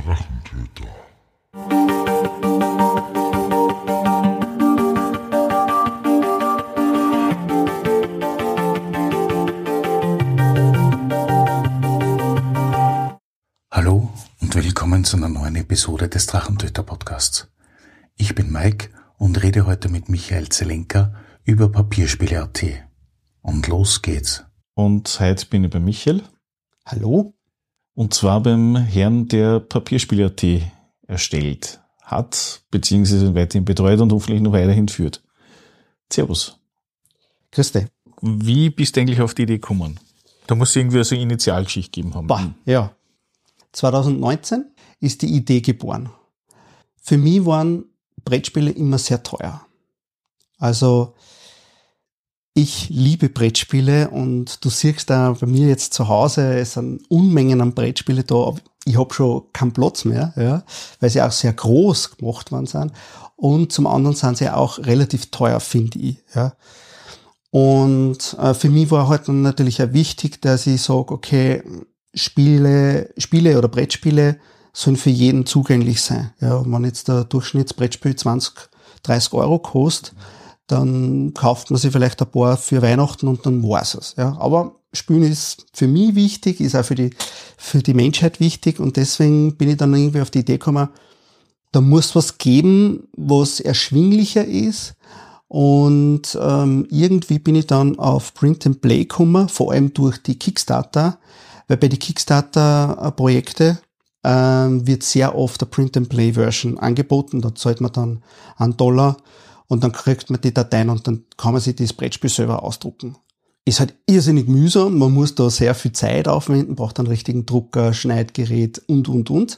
Drachentöter. Hallo und willkommen zu einer neuen Episode des Drachentöter-Podcasts. Ich bin Mike und rede heute mit Michael Zelenka über Papierspiele.at. Und los geht's. Und heute bin ich bei Michael. Hallo. Und zwar beim Herrn, der Papierspiele.at erstellt hat, beziehungsweise weiterhin betreut und hoffentlich noch weiterhin führt. Servus. Grüß dich. Wie bist du eigentlich auf die Idee gekommen? Da muss es irgendwie so eine Initialgeschichte geben haben. Ja. 2019 ist die Idee geboren. Für mich waren Brettspiele immer sehr teuer. Also ich liebe Brettspiele und du siehst da bei mir jetzt zu Hause, es sind Unmengen an Brettspiele da, aber ich habe schon keinen Platz mehr, ja, weil sie auch sehr groß gemacht worden sind. Und zum anderen sind sie auch relativ teuer, finde ich. Ja. Und für mich war halt dann natürlich auch wichtig, dass ich sage, okay, Spiele oder Brettspiele sollen für jeden zugänglich sein. Ja, wenn jetzt der Durchschnittsbrettspiel 20, 30 Euro kostet, dann kauft man sich vielleicht ein paar für Weihnachten und dann war's es. Ja, aber Spielen ist für mich wichtig, ist auch für die Menschheit wichtig und deswegen bin ich dann irgendwie auf die Idee gekommen, da muss was geben, was erschwinglicher ist und irgendwie bin ich dann auf Print and Play gekommen, vor allem durch die Kickstarter, weil bei den Kickstarter-Projekten wird sehr oft eine Print-and-Play-Version angeboten. Da zahlt man dann $1 und dann kriegt man die Dateien und dann kann man sich das Brettspiel selber ausdrucken. Ist halt irrsinnig mühsam, man muss da sehr viel Zeit aufwenden, braucht einen richtigen Drucker, Schneidgerät und.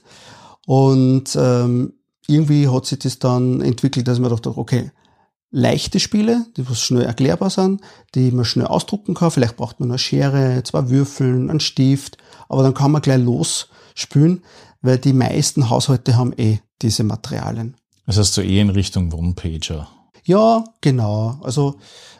Und irgendwie hat sich das dann entwickelt, dass man dachte, okay, leichte Spiele, die was schnell erklärbar sind, die man schnell ausdrucken kann. Vielleicht braucht man eine Schere, 2 Würfel, einen Stift, aber dann kann man gleich losspielen, weil die meisten Haushalte haben diese Materialien. Das heißt so in Richtung One-Pager. Ja, genau. Also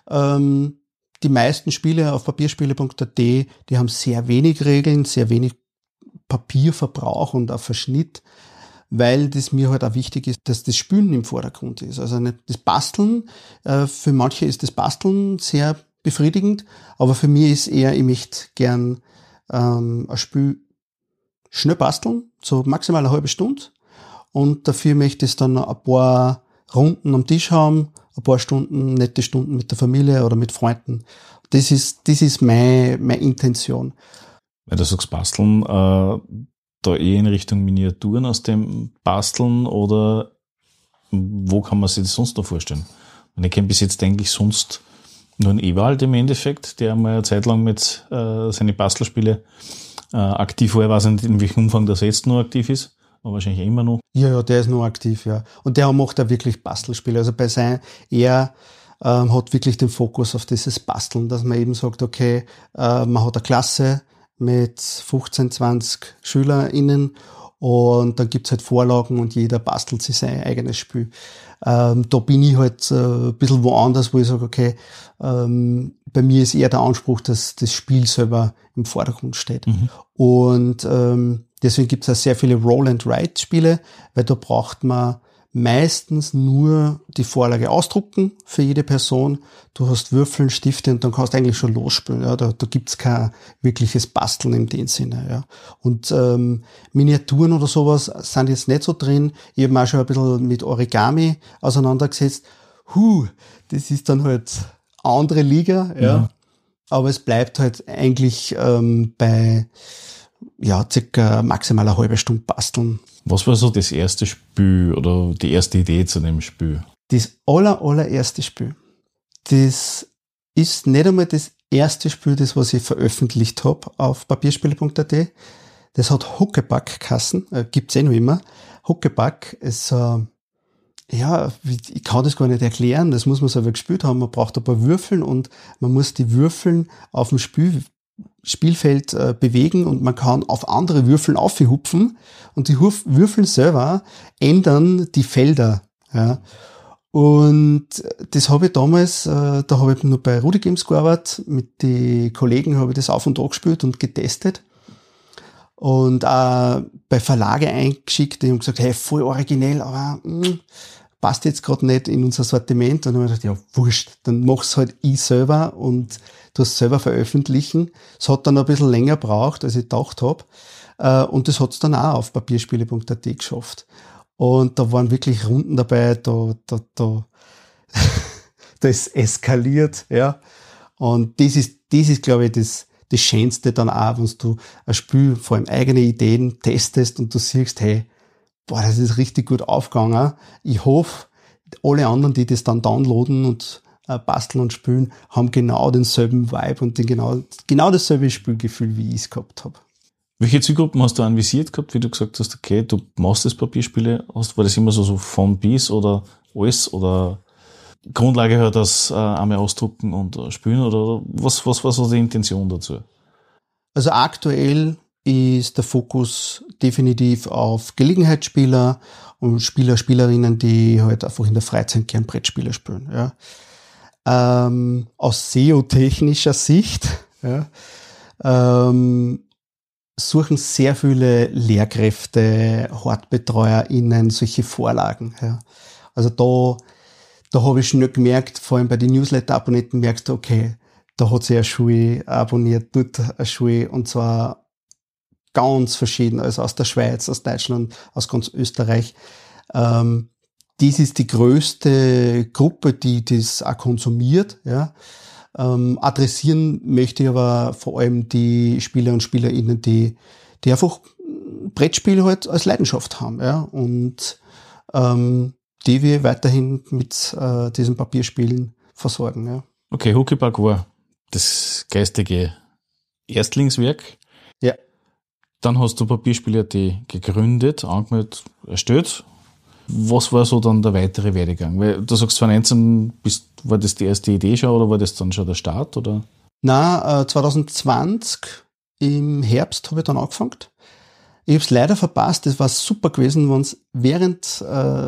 die meisten Spiele auf papierspiele.at, die haben sehr wenig Regeln, sehr wenig Papierverbrauch und auch Verschnitt, weil das mir halt auch wichtig ist, dass das Spielen im Vordergrund ist. Also nicht das Basteln, für manche ist das Basteln sehr befriedigend, aber für mich ist eher, ich möchte gern ein Spiel schnell basteln, so maximal eine halbe Stunde und dafür möchte ich dann ein paar Runden am Tisch haben, ein paar Stunden, nette Stunden mit der Familie oder mit Freunden. Das ist meine Intention. Weil du sagst Basteln, da in Richtung Miniaturen aus dem Basteln oder wo kann man sich das sonst noch vorstellen? Und ich kenne bis jetzt eigentlich sonst nur einen Ewald im Endeffekt, der mal eine Zeit lang mit seine Bastelspiele aktiv war. Ich weiß nicht, in welchem Umfang das jetzt noch aktiv ist, aber wahrscheinlich immer noch. Ja, der ist noch aktiv, ja. Und der macht auch wirklich Bastelspiele. Also bei er hat wirklich den Fokus auf dieses Basteln, dass man eben sagt, okay, man hat eine Klasse mit 15, 20 SchülerInnen und dann gibt's halt Vorlagen und jeder bastelt sich sein eigenes Spiel. Da bin ich halt ein bisschen woanders, wo ich sage, okay, bei mir ist eher der Anspruch, dass das Spiel selber im Vordergrund steht. Mhm. Und deswegen gibt's auch sehr viele Roll-and-Write-Spiele, weil da braucht man meistens nur die Vorlage ausdrucken für jede Person. Du hast Würfel, Stifte und dann kannst du eigentlich schon losspielen. Ja, da gibt's kein wirkliches Basteln in dem Sinne. Ja. Und Miniaturen oder sowas sind jetzt nicht so drin. Ich habe mich auch schon ein bisschen mit Origami auseinandergesetzt. Das ist dann halt andere Liga. Ja. Aber es bleibt halt eigentlich bei circa maximal eine halbe Stunde basteln. Was war so das erste Spiel oder die erste Idee zu dem Spiel? Das allererste Spiel, das ist nicht einmal das erste Spiel, das was ich veröffentlicht habe auf papierspiele.at. Das hat Huckepack geheißen, gibt's noch immer. Huckepack ist ich kann das gar nicht erklären, das muss man selber gespielt haben. Man braucht ein paar Würfel und man muss die Würfel auf dem Spielfeld bewegen und man kann auf andere Würfeln aufhupfen und die Würfel selber ändern die Felder. Ja. Und das habe ich damals, da habe ich nur bei Rudi Games gearbeitet, mit den Kollegen habe ich das auf und an gespielt und getestet. und bei Verlage eingeschickt, die haben gesagt, hey, voll originell, aber passt jetzt gerade nicht in unser Sortiment. Und dann habe ich gedacht, ja, wurscht, dann mach's halt ich selber und du es selber veröffentlichen. Es hat dann ein bisschen länger gebraucht, als ich gedacht habe. Und das hat's dann auch auf papierspiele.at geschafft. Und da waren wirklich Runden dabei, da ist eskaliert, ja. Und das ist, glaube ich, das Schönste dann auch, wenn du ein Spiel, vor allem eigene Ideen testest und du siehst, hey, boah, das ist richtig gut aufgegangen. Ich hoffe, alle anderen, die das dann downloaden und basteln und spielen, haben genau denselben Vibe und genau dasselbe Spielgefühl, wie ich es gehabt habe. Welche Zielgruppen hast du anvisiert gehabt, wie du gesagt hast, okay, du machst das Papierspiele, war das immer so von bis oder alles oder Grundlage halt das einmal ausdrucken und spielen oder was war so die Intention dazu? Also aktuell ist der Fokus definitiv auf Gelegenheitsspieler und Spieler, Spielerinnen, die halt einfach in der Freizeit gern Brettspiele spielen. Ja. Aus SEO-technischer Sicht suchen sehr viele Lehrkräfte, HortbetreuerInnen solche Vorlagen. Ja. Also da habe ich schnell gemerkt, vor allem bei den Newsletter-Abonnenten merkst du, okay, da hat sich eine Schule abonniert, dort eine Schule, und zwar ganz verschieden, also aus der Schweiz, aus Deutschland, aus ganz Österreich. Dies ist die größte Gruppe, die das auch konsumiert. Ja. Adressieren möchte ich aber vor allem die Spieler und Spielerinnen, die einfach Brettspiele halt als Leidenschaft haben. Ja. Und die wir weiterhin mit diesen Papierspielen versorgen. Ja. Okay, Huckepack war das geistige Erstlingswerk. Ja. Dann hast du Papierspiele.at gegründet, angemeldet, erstellt. Was war so dann der weitere Werdegang? Weil du sagst 2019, war das die erste Idee schon oder war das dann schon der Start? Oder? Na, 2020 im Herbst habe ich dann angefangen. Ich habe es leider verpasst, das war super gewesen, wenn es während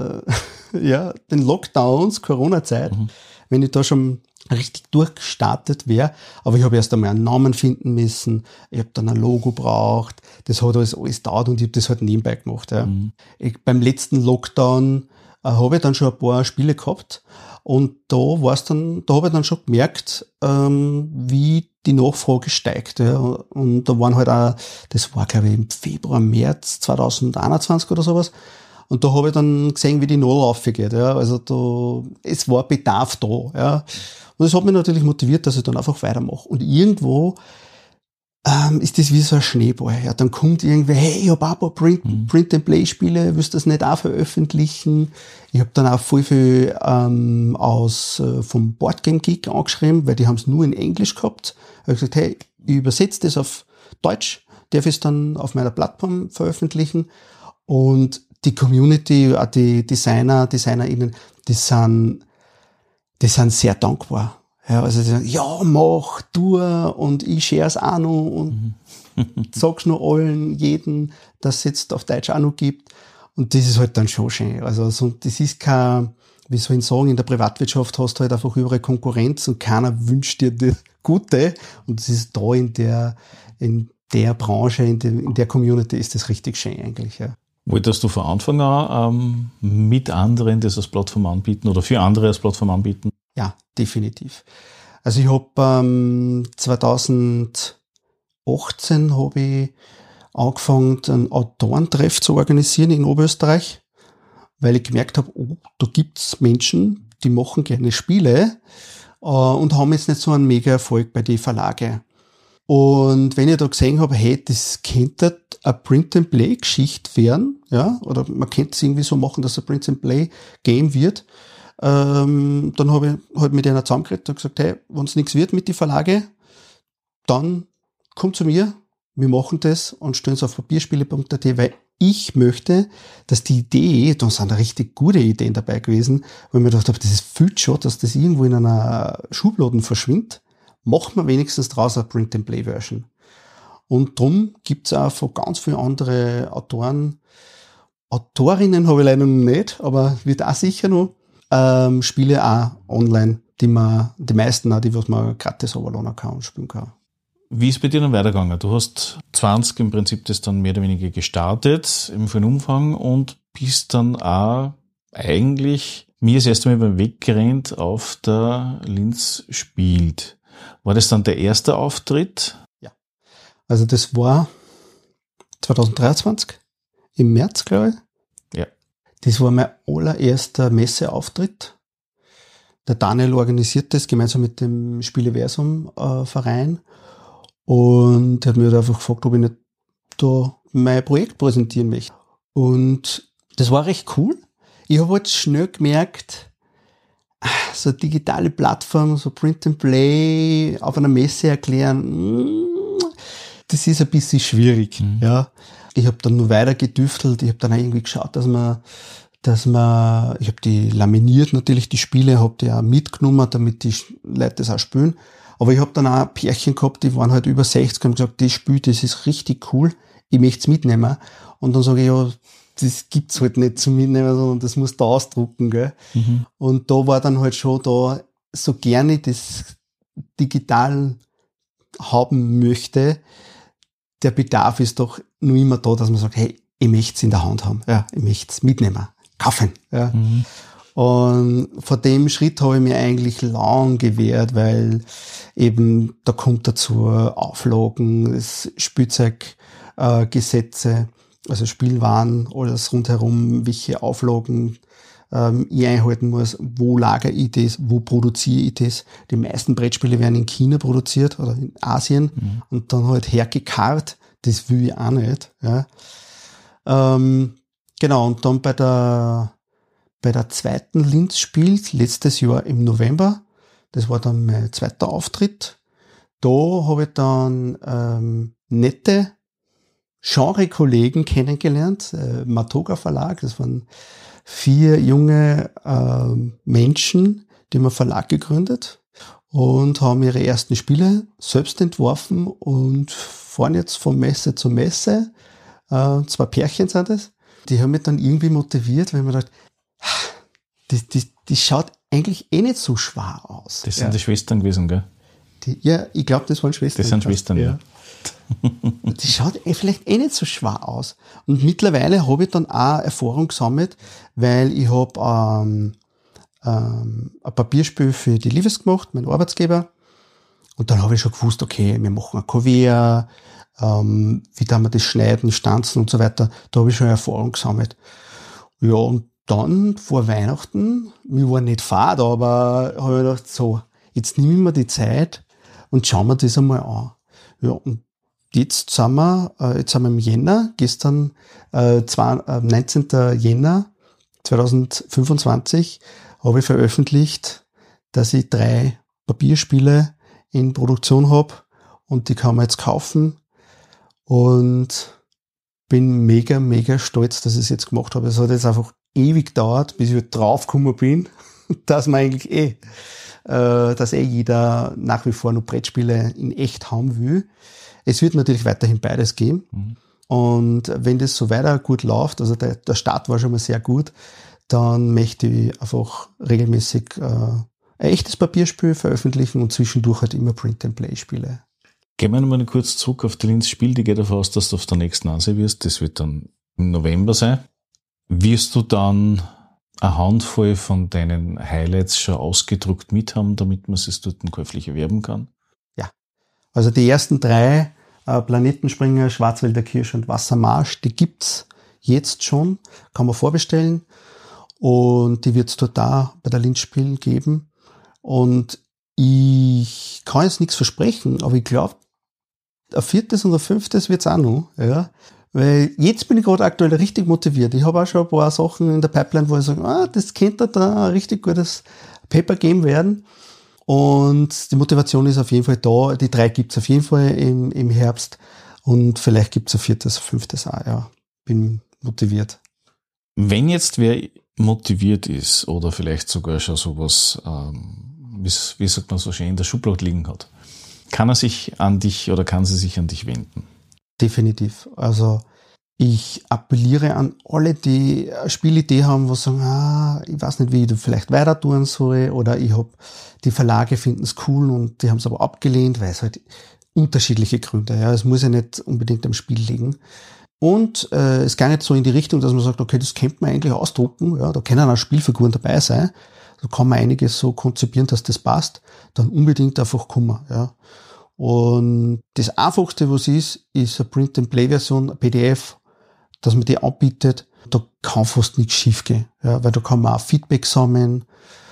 den Lockdowns, Corona-Zeit, wenn ich da schon richtig durchgestartet wäre. Aber ich habe erst einmal einen Namen finden müssen, ich habe dann ein Logo braucht, das hat alles gedauert und ich habe das halt nebenbei gemacht. Ja. Beim letzten Lockdown habe ich dann schon ein paar Spiele gehabt und da habe ich dann schon gemerkt, wie die Nachfrage steigt. Ja. Und da waren halt auch, das war glaube ich im Februar, März 2021 oder sowas. Und da habe ich dann gesehen, wie die Nadel aufgeht. Ja. Also es war Bedarf da. Ja. Und das hat mich natürlich motiviert, dass ich dann einfach weitermache. Und irgendwo ist das wie so ein Schneeball. Ja. Dann kommt irgendwer, hey, ich habe auch ein paar Print-and-Play-Spiele, willst du das nicht auch veröffentlichen? Ich habe dann auch voll viel vom Boardgame Geek angeschrieben, weil die haben es nur in Englisch gehabt. Ich habe gesagt, hey, ich übersetze das auf Deutsch, darf ich es dann auf meiner Plattform veröffentlichen. Und die Community, auch die DesignerInnen, die sind sehr dankbar. Ja, also die sagen, ja, mach, tu, und ich share es auch noch und sag's nur allen, jeden, dass es jetzt auf Deutsch auch noch gibt. Und das ist halt dann schon schön. Also das ist kein, wie soll ich sagen, in der Privatwirtschaft hast du halt einfach überall Konkurrenz und keiner wünscht dir das Gute. Und das ist da in der Branche, in der Community ist das richtig schön eigentlich, ja. Wolltest du von Anfang an mit anderen das als Plattform anbieten oder für andere als Plattform anbieten? Ja, definitiv. Also ich habe 2018 habe ich angefangen, einen Autorentreff zu organisieren in Oberösterreich, weil ich gemerkt habe, da gibt's Menschen, die machen gerne Spiele und haben jetzt nicht so einen mega Erfolg bei den Verlage. Und wenn ich da gesehen habe, hey, das könnte eine Print-and-Play-Geschichte werden, ja, oder man könnte es irgendwie so machen, dass ein Print-and-Play-Game wird, dann habe ich halt mit einer zusammengeredet und gesagt, hey, wenn es nichts wird mit den Verlage, dann kommt zu mir, wir machen das und stellen es auf papierspiele.at, weil ich möchte, dass die Idee, da sind da richtig gute Ideen dabei gewesen, weil ich mir gedacht habe, das ist viel schon, dass das irgendwo in einer Schublade verschwindet, macht man wenigstens draus eine Print-and-Play-Version. Und drum gibt's auch von ganz vielen anderen Autorinnen habe ich leider noch nicht, aber wird auch sicher noch, Spiele auch online, die meisten auch, die was man gratis runterladen kann und spielen kann. Wie ist bei dir dann weitergegangen? Du hast 20 im Prinzip das dann mehr oder weniger gestartet im vollen Umfang und bist dann auch eigentlich mir das erste Mal beim Weg gerannt auf der Linz spielt. War das dann der erste Auftritt? Ja. Also das war 2023 im März, glaube ich. Ja. Das war mein allererster Messeauftritt. Der Daniel organisiert das gemeinsam mit dem Spieleversum Verein und er hat mir einfach gefragt, ob ich nicht da mein Projekt präsentieren möchte. Und das war recht cool. Ich habe halt schnell gemerkt, so eine digitale Plattform, so Print and Play auf einer Messe erklären, das ist ein bisschen schwierig. Ja. Ich habe dann nur weiter gedüftelt, ich habe dann auch irgendwie geschaut, dass man, ich habe die laminiert natürlich, die Spiele, habe die auch mitgenommen, damit die Leute das auch spielen. Aber ich habe dann auch Pärchen gehabt, die waren halt über 60 und haben gesagt, das Spiel, das ist richtig cool, ich möchte es mitnehmen. Und dann sage ich, ja, das gibt's halt nicht zum Mitnehmen, sondern das musst du ausdrucken, gell. Und da war dann halt schon da, so gerne das digital haben möchte, der Bedarf ist doch nur immer da, dass man sagt, hey, ich möchte es in der Hand haben, ja, ich möchte es mitnehmen, kaufen, ja. Und vor dem Schritt habe ich mir eigentlich lang gewehrt, weil eben da kommt dazu Auflagen, Spielzeuggesetze, also Spielwaren, alles rundherum, welche Auflagen ich einhalten muss, wo lagere ich das, wo produziere ich das. Die meisten Brettspiele werden in China produziert oder in Asien und dann halt hergekarrt, das will ich auch nicht. Ja. Genau, und dann bei der zweiten Linz-Spiel, letztes Jahr im November, das war dann mein zweiter Auftritt, da habe ich dann nette Genre-Kollegen kennengelernt, Matoga Verlag, das waren 4 junge Menschen, die haben einen Verlag gegründet und haben ihre ersten Spiele selbst entworfen und fahren jetzt von Messe zu Messe. 2 Pärchen sind es. Die haben mich dann irgendwie motiviert, weil man dachte, das schaut eigentlich eh nicht so schwer aus. Das sind die Schwestern gewesen, gell? Ja, ich glaube, das waren Schwestern. Das sind Schwestern, ja. Die schaut vielleicht eh nicht so schwer aus. Und mittlerweile habe ich dann auch Erfahrung gesammelt, weil ich habe ein Papierspiel für die Lives gemacht, mein Arbeitsgeber. Und dann habe ich schon gewusst, okay, wir machen ein Kuvert, wie da wir das schneiden, stanzen und so weiter. Da habe ich schon Erfahrung gesammelt. Ja, und dann vor Weihnachten, mir war nicht fad, aber habe ich gedacht, so, jetzt nehme ich mir die Zeit und schauen wir das einmal an. Ja, und jetzt sind wir im Jänner, gestern 19. Jänner 2025 habe ich veröffentlicht, dass ich 3 Papierspiele in Produktion habe und die kann man jetzt kaufen und bin mega, mega stolz, dass ich es jetzt gemacht habe. Es hat jetzt einfach ewig gedauert, bis ich draufgekommen bin, dass man eigentlich dass jeder nach wie vor noch Brettspiele in echt haben will. Es wird natürlich weiterhin beides geben. Und wenn das so weiter gut läuft, also der Start war schon mal sehr gut, dann möchte ich einfach regelmäßig ein echtes Papierspiel veröffentlichen und zwischendurch halt immer Print-and-Play-Spiele. Gehen wir nochmal kurz zurück auf die Linz-Spiel. Die geht davon aus, dass du auf der nächsten ansehen wirst. Das wird dann im November sein. Wirst du dann eine Handvoll von deinen Highlights schon ausgedruckt mit haben, damit man es dort käuflich erwerben kann? Ja, also die ersten 3, Planetenspringer, Schwarzwälder Kirsch und Wassermarsch, die gibt's jetzt schon, kann man vorbestellen und die wird's dort da bei der Linz-Spiel geben und ich kann jetzt nichts versprechen, aber ich glaube, ein 4. und ein 5. wird's auch noch, ja. Weil jetzt bin ich gerade aktuell richtig motiviert. Ich habe auch schon ein paar Sachen in der Pipeline, wo ich sage, das könnte da ein richtig gutes Paper-Game werden. Und die Motivation ist auf jeden Fall da. Die 3 gibt's auf jeden Fall im Herbst. Und vielleicht gibt's ein 4., ein 5. auch, ja. Bin motiviert. Wenn jetzt wer motiviert ist oder vielleicht sogar schon sowas, wie sagt man so schön, in der Schublade liegen hat, kann er sich an dich oder kann sie sich an dich wenden? Definitiv. Also ich appelliere an alle, die eine Spielidee haben, wo sagen, ich weiß nicht, wie ich da vielleicht weiter tun soll oder die Verlage finden es cool und die haben es aber abgelehnt, weil es halt unterschiedliche Gründe. Ja. Es muss ja nicht unbedingt am Spiel liegen. Und es geht nicht so in die Richtung, dass man sagt, okay, das könnte man eigentlich ausdrucken. Ja, da können auch Spielfiguren dabei sein. Da kann man einiges so konzipieren, dass das passt. Dann unbedingt einfach kommen. Ja. Und das Einfachste, was ist eine Print-and-Play-Version, ein PDF, dass man die anbietet. Da kann fast nichts schief gehen. Ja, weil da kann man auch Feedback sammeln.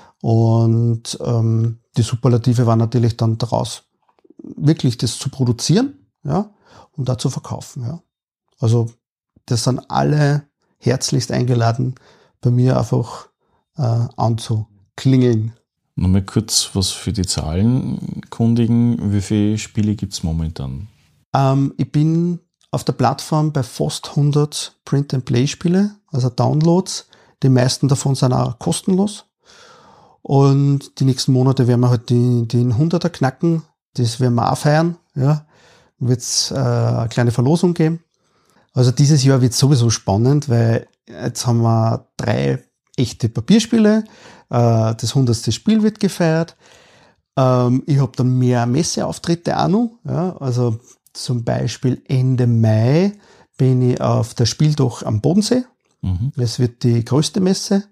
Und die Superlative war natürlich dann daraus, wirklich das zu produzieren, ja, und da zu verkaufen. Ja. Also das sind alle herzlichst eingeladen, bei mir einfach anzuklingeln. Nochmal kurz was für die Zahlen kundigen. Wie viele Spiele gibt's momentan? Ich bin auf der Plattform bei fast 100 Print-and-Play-Spiele, also Downloads. Die meisten davon sind auch kostenlos. Und die nächsten Monate werden wir halt den 100er knacken. Das werden wir auch feiern. Ja. Wird es eine kleine Verlosung geben. Also dieses Jahr wird sowieso spannend, weil jetzt haben wir 3 echte Papierspiele. Das 100. Spiel wird gefeiert. Ich habe dann mehr Messeauftritte auch noch. Ja. Also zum Beispiel Ende Mai bin ich auf der Spieldach am Bodensee. Mhm. Das wird die größte Messe.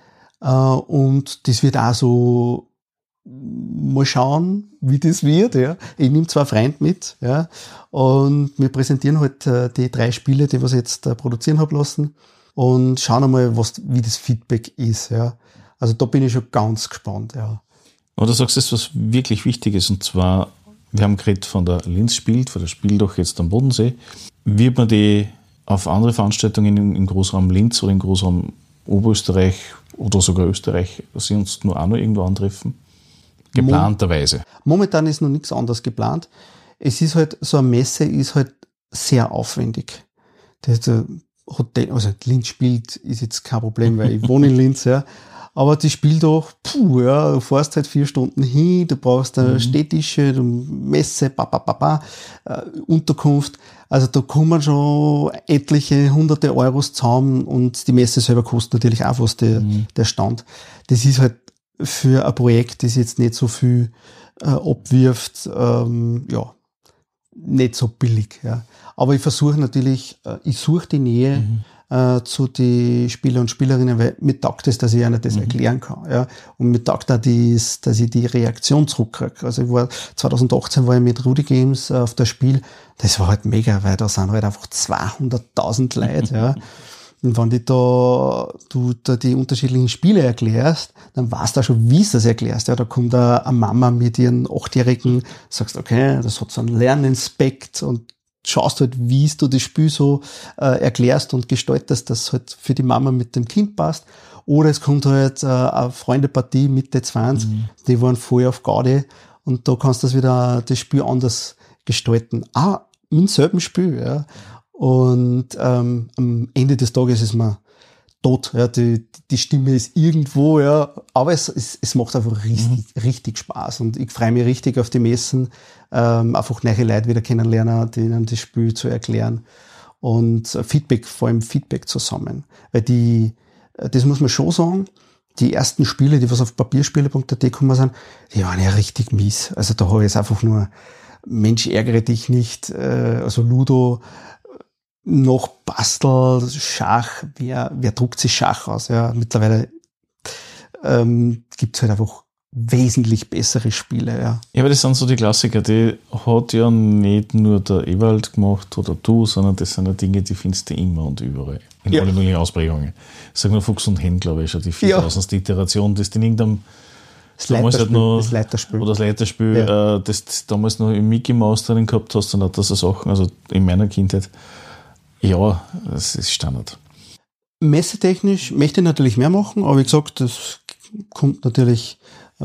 Und das wird auch so, mal schauen, wie das wird. Ja. Ich nehme 2 Freunde mit, ja, und wir präsentieren halt die 3 Spiele, die wir jetzt produzieren haben lassen, und schauen einmal, wie das Feedback ist. Ja. Also da bin ich schon ganz gespannt. Ja. Aber du sagst jetzt was wirklich Wichtiges, und zwar, wir haben geredet von der Linz spielt, von der Spieldach jetzt am Bodensee. Wird man die auf andere Veranstaltungen im Großraum Linz oder im Großraum Oberösterreich oder sogar Österreich sie uns nur auch noch irgendwo antreffen? Geplanterweise. Momentan ist noch nichts anderes geplant. Es ist halt, so eine Messe ist halt sehr aufwendig. Das Hotel, also Linz spielt, ist jetzt kein Problem, weil ich wohne in Linz, ja. Aber die Spieldach, ja, du fährst halt 4 Stunden hin, du brauchst Städtische, Messe, Unterkunft. Also da kommen schon etliche hunderte Euros zusammen, und die Messe selber kostet natürlich auch was, der Stand. Das ist halt für ein Projekt, das jetzt nicht so viel abwirft, ja, nicht so billig. Ja. Aber ich versuche natürlich, ich suche die Nähe zu den Spieler und Spielerinnen, weil mir taugt es, dass ich einer das erklären kann. Ja. Und mir taugt auch dass ich die Reaktion zurückkriege. Also 2018 war ich mit Rudy Games auf das Spiel. Das war halt mega, weil da sind halt einfach 200.000 Leute. Ja. Und wenn du da die unterschiedlichen Spiele erklärst, dann weißt du auch schon, wie du das erklärst. Ja, da kommt eine Mama mit ihren 8-Jährigen, sagst, okay, das hat so einen Lerninspekt, und schaust halt, wie du das Spiel so erklärst und gestaltest, dass es halt für die Mama mit dem Kind passt. Oder es kommt halt eine Freundepartie Mitte 20, die waren voll auf Gaudi, und da kannst du das Spiel anders gestalten. Mit demselben Spiel, ja. Und am Ende des Tages ist man tot, ja, die Stimme ist irgendwo, ja, aber es macht einfach richtig Spaß, und ich freue mich richtig auf die Messen, einfach neue Leute wieder kennenlernen, denen das Spiel zu erklären, und vor allem Feedback zu sammeln, weil das muss man schon sagen, die ersten Spiele, die was auf papierspiele.at gekommen sind, die waren ja richtig mies. Also da habe ich jetzt einfach nur, Mensch, ärgere dich nicht, also Ludo, noch Bastel, Schach, wer druckt sich Schach aus? Ja, mittlerweile gibt's halt einfach wesentlich bessere Spiele. Ja. Ja, aber das sind so die Klassiker, die hat ja nicht nur der Ewald gemacht oder du, sondern das sind ja Dinge, die findest du immer und überall. In alle möglichen Ausprägungen. Ich sage nur Fuchs und Hen, glaube ich, schon die 4000. Iteration, das in irgendeinem das Leiterspiel. Oder das Leiterspiel, das damals noch im Mickey Mouse drin gehabt hast, dann hat das so Sachen, also in meiner Kindheit. Ja, das ist Standard. Messetechnisch möchte ich natürlich mehr machen, aber wie gesagt, das kommt natürlich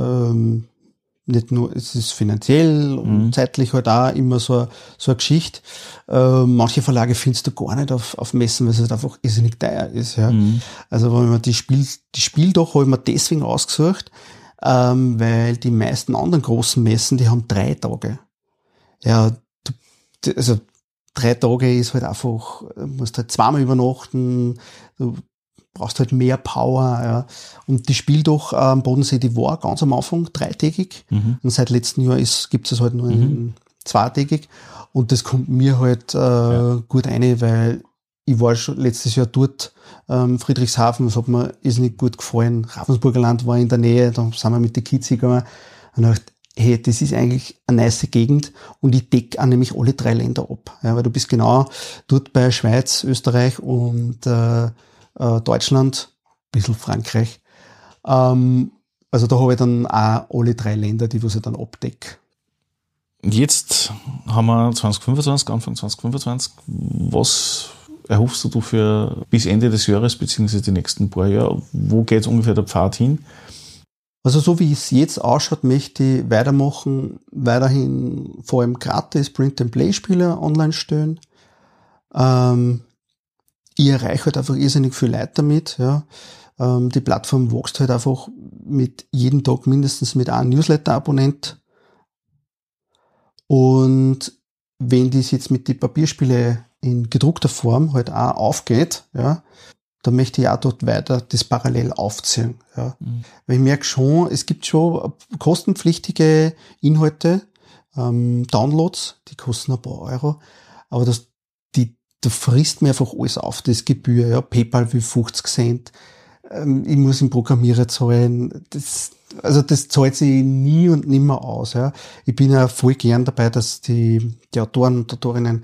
nicht nur, es ist finanziell und zeitlich halt auch immer so eine Geschichte. Manche Verlage findest du gar nicht auf Messen, weil es halt einfach irrsinnig teuer ist. Ja. Also wenn man die Spieldach habe ich mir deswegen ausgesucht, weil die meisten anderen großen Messen, die haben 3 Tage. Ja, also 3 Tage ist halt einfach, du musst halt zweimal übernachten, du brauchst halt mehr Power. Ja. Und die Spieldach am Bodensee, die war ganz am Anfang 3-tägig. Und seit letztem Jahr gibt es halt nur in zweitägig. Und das kommt mir halt gut rein, weil ich war schon letztes Jahr dort, Friedrichshafen, das hat mir nicht gut gefallen. Ravensburger Land war in der Nähe, da sind wir mit den Kids hingegangen und dachte, hey, das ist eigentlich eine nice Gegend und ich decke auch nämlich alle 3 Länder ab. Ja, weil du bist genau dort bei Schweiz, Österreich und Deutschland, ein bisschen Frankreich. Also da habe ich dann auch alle 3 Länder, die was ich dann abdecke. Jetzt haben wir 2025, Anfang 2025. Was erhoffst du für bis Ende des Jahres, beziehungsweise die nächsten paar Jahre? Wo geht ungefähr der Pfad hin? Also so wie es jetzt ausschaut, möchte ich weiterhin vor allem gratis Print-and-Play-Spiele online stellen. Ich erreiche halt einfach irrsinnig viel Leute damit. Ja. Die Plattform wächst halt einfach mit jedem Tag mindestens mit einem Newsletter-Abonnent. Und wenn das jetzt mit den Papierspiele in gedruckter Form halt auch aufgeht, ja, dann möchte ich auch dort weiter das parallel aufziehen. Ja. Weil ich merke schon, es gibt schon kostenpflichtige Inhalte, Downloads, die kosten ein paar Euro, aber da frisst mir einfach alles auf, das Gebühr, ja, PayPal will 50 Cent, ich muss den Programmierer zahlen, das zahlt sich nie und nimmer aus. Ja. Ich bin ja voll gern dabei, dass die Autoren und Autorinnen,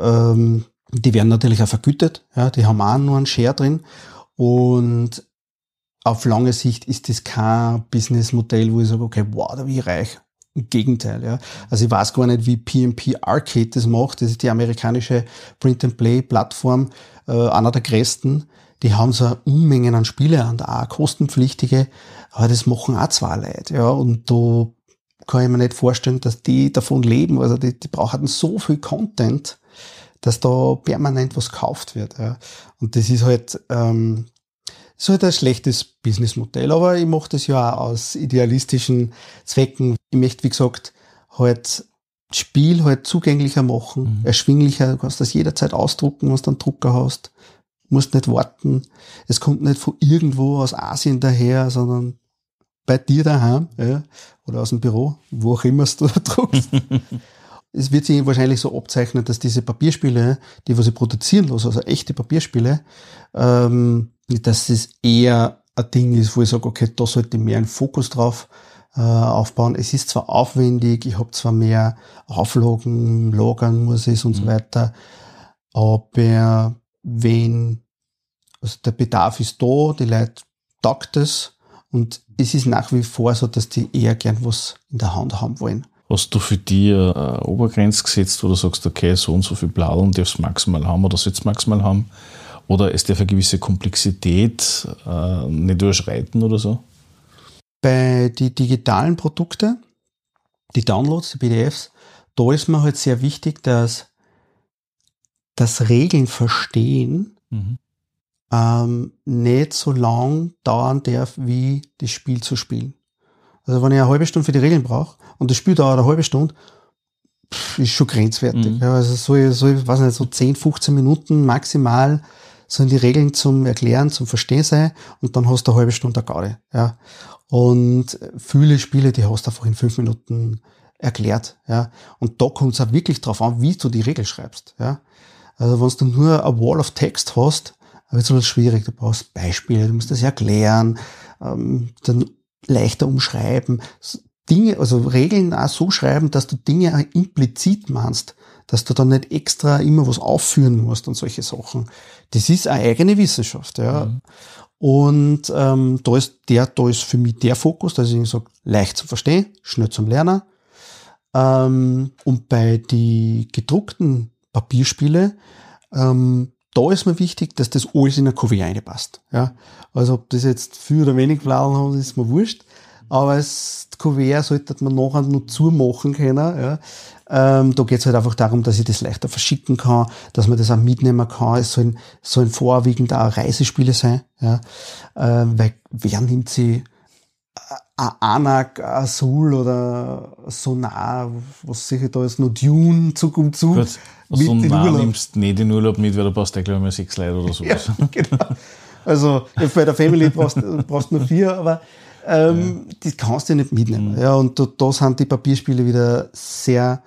die werden natürlich auch vergütet, ja, die haben auch nur einen Share drin und auf lange Sicht ist das kein Businessmodell, wo ich sage, okay, wow, da bin ich reich. Im Gegenteil, ja. Also ich weiß gar nicht, wie PMP Arcade das macht. Das ist die amerikanische Print-and-Play-Plattform, einer der größten. Die haben so Unmengen an Spiele an, auch kostenpflichtige, aber das machen auch 2 Leute, ja. Und da kann ich mir nicht vorstellen, dass die davon leben. Also die brauchen so viel Content, dass da permanent was gekauft wird, ja. Und das ist halt, ein schlechtes Businessmodell, aber ich mache das ja auch aus idealistischen Zwecken. Ich möchte, wie gesagt, halt Spiel halt zugänglicher machen, erschwinglicher. Du kannst das jederzeit ausdrucken, wenn du einen Drucker hast. Du musst nicht warten. Es kommt nicht von irgendwo aus Asien daher, sondern bei dir daheim, ja, oder aus dem Büro, wo auch immer du druckst. Es wird sich wahrscheinlich so abzeichnen, dass diese Papierspiele, die was ich produzieren lasse, also echte Papierspiele, dass das eher ein Ding ist, wo ich sage, okay, da sollte ich mehr einen Fokus drauf aufbauen. Es ist zwar aufwendig, ich habe zwar mehr Auflagen, lagern muss ich und so weiter, aber also der Bedarf ist da, die Leute taugt es und es ist nach wie vor so, dass die eher gern was in der Hand haben wollen. Hast du für dich eine Obergrenze gesetzt, wo du sagst, okay, so und so viel Blauen darfst du maximal haben oder sollst du maximal haben? Oder es darf eine gewisse Komplexität nicht überschreiten oder so? Bei die digitalen Produkte, die Downloads, die PDFs, da ist mir halt sehr wichtig, dass das Regeln verstehen nicht so lang dauern darf, wie das Spiel zu spielen. Also wenn ich eine halbe Stunde für die Regeln brauche und das Spiel dauert eine halbe Stunde, ist schon grenzwertig. Ja, also weiß nicht, so 10, 15 Minuten maximal sollen die Regeln zum Erklären, zum Verstehen sein und dann hast du eine halbe Stunde eine Gaude. Ja. Und viele Spiele, die hast du einfach in 5 Minuten erklärt. Ja. Und da kommt es auch wirklich drauf an, wie du die Regel schreibst. Ja. Also wenn du nur eine Wall of Text hast, wird es schwierig. Du brauchst Beispiele, du musst das erklären, dann leichter umschreiben. Dinge, also Regeln auch so schreiben, dass du Dinge auch implizit meinst, dass du dann nicht extra immer was aufführen musst und solche Sachen. Das ist eine eigene Wissenschaft, ja. Und da ist für mich der Fokus, dass ich sage, leicht zu verstehen, schnell zum Lernen. Und bei die gedruckten Papierspiele, da ist mir wichtig, dass das alles in ein Kuvert reinpasst. Ja. Also ob das jetzt viel oder wenig Blauen haben, ist mir wurscht. Aber das Kuvert sollte man nachher noch zumachen können. Ja. Da geht es halt einfach darum, dass ich das leichter verschicken kann, dass man das auch mitnehmen kann. Es sollen vorwiegend auch Reisespiele sein. Ja. Weil wer nimmt sie Anak, Azul oder Sonar, was sicher da ist, noch Dune, Zug um Zug. Gut, Sonar nimmst du nicht in Urlaub mit, weil du brauchst ja, glaube ich, mal 6 Leute oder sowas. Ja, genau. Also bei der Family brauchst du nur 4, aber die kannst du nicht mitnehmen. Ja, und da sind die Papierspiele wieder sehr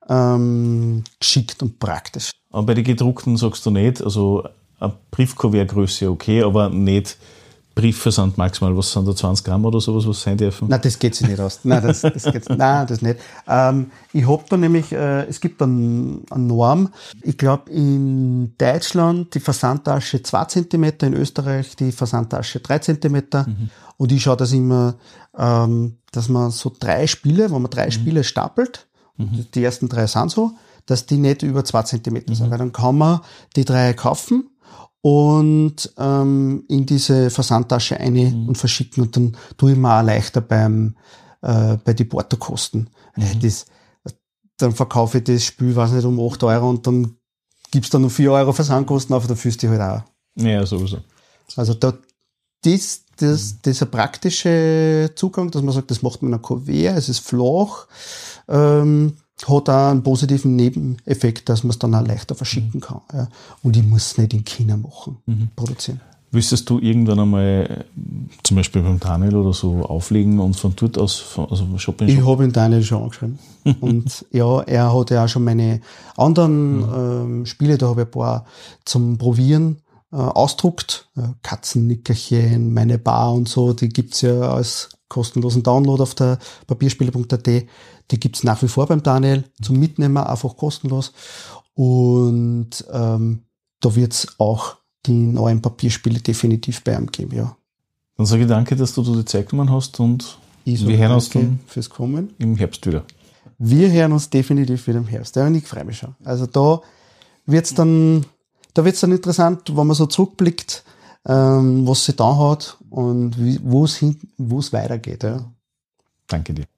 geschickt und praktisch. Aber bei den gedruckten sagst du nicht, also eine Briefkuvertgröße okay, aber nicht Briefversand maximal. Was sind da 20 Gramm oder sowas, was sein dürfen? Nein, das geht sich nicht aus. Nein, das nicht. Ich habe da nämlich, es gibt eine Norm. Ich glaube, in Deutschland die Versandtasche 2 Zentimeter, in Österreich die Versandtasche 3 Zentimeter. Und ich schaue das immer, dass man so 3 Spiele, wenn man 3 Spiele stapelt, die ersten 3 sind so, dass die nicht über 2 Zentimeter sind. Weil dann kann man die 3 kaufen und in diese Versandtasche und verschicken, und dann tue ich mir auch leichter bei die Portokosten. Dann verkaufe ich das Spiel, weiß nicht, um 8 Euro, und dann gibt's dann noch 4 Euro Versandkosten, aber da fühlst du dich halt auch. Ja, sowieso. Also dieser praktische Zugang, dass man sagt, das macht man in einem Kuvert, es ist flach, hat auch einen positiven Nebeneffekt, dass man es dann auch leichter verschicken kann. Ja. Und ich muss es nicht in China machen, produzieren. Wüsstest du irgendwann einmal, zum Beispiel beim Daniel oder so, auflegen und von dort aus, also Shopping? Ich habe den Daniel schon angeschrieben. Und ja, er hat ja auch schon meine anderen Spiele, da habe ich ein paar zum Probieren ausdruckt. Katzennickerchen, meine Bar und so, die gibt's ja als kostenlosen Download auf der papierspiele.at. Die gibt's nach wie vor beim Daniel zum Mitnehmen, einfach kostenlos. Und da wird's auch die neuen Papierspiele definitiv bei ihm geben, ja. Dann sage ich danke, dass du die Zeit genommen hast, und wir hören uns dann fürs Kommen im Herbst wieder. Wir hören uns definitiv wieder im Herbst. Ja, und ich freue mich schon. Also da wird's dann interessant, wenn man so zurückblickt, was sie da hat und wo es weitergeht. Ja. Danke dir.